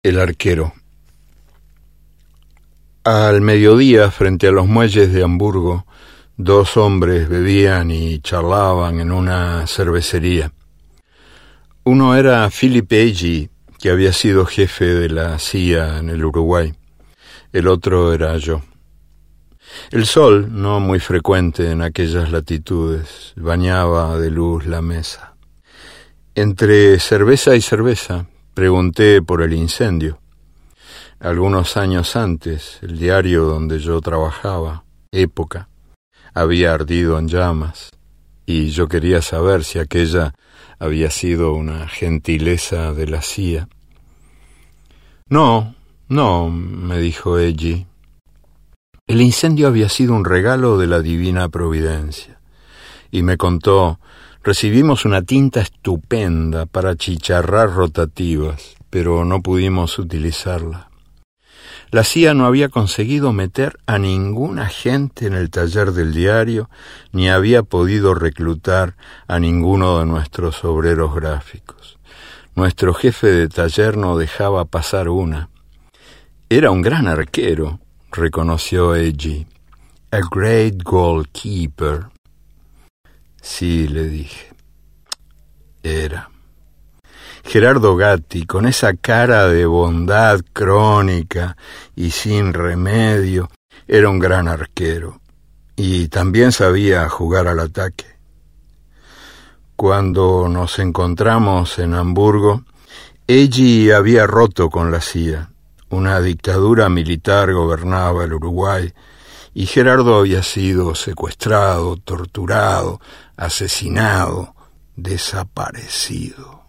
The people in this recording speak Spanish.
El arquero. Al mediodía, frente a los muelles de Hamburgo, dos hombres bebían y charlaban en una cervecería. Uno era Philip Agee, que había sido jefe de la CIA en el Uruguay. El otro era yo. El sol, no muy frecuente en aquellas latitudes, bañaba de luz la mesa. Entre cerveza y cerveza, pregunté por el incendio. Algunos años antes, el diario donde yo trabajaba, Época, había ardido en llamas, y yo quería saber si aquella había sido una gentileza de la CIA. No, me dijo Agee. El incendio había sido un regalo de la divina providencia, y me contó: recibimos una tinta estupenda para achicharrar rotativas, pero no pudimos utilizarla. La CIA no había conseguido meter a ningún agente en el taller del diario, ni había podido reclutar a ninguno de nuestros obreros gráficos. Nuestro jefe de taller no dejaba pasar una. Era un gran arquero, reconoció Agee. A great goalkeeper. Sí, le dije. Era. Gerardo Gatti, con esa cara de bondad crónica y sin remedio, era un gran arquero, y también sabía jugar al ataque. Cuando nos encontramos en Hamburgo, Agee había roto con la CIA. Una dictadura militar gobernaba el Uruguay, y Gerardo había sido secuestrado, torturado, asesinado, desaparecido.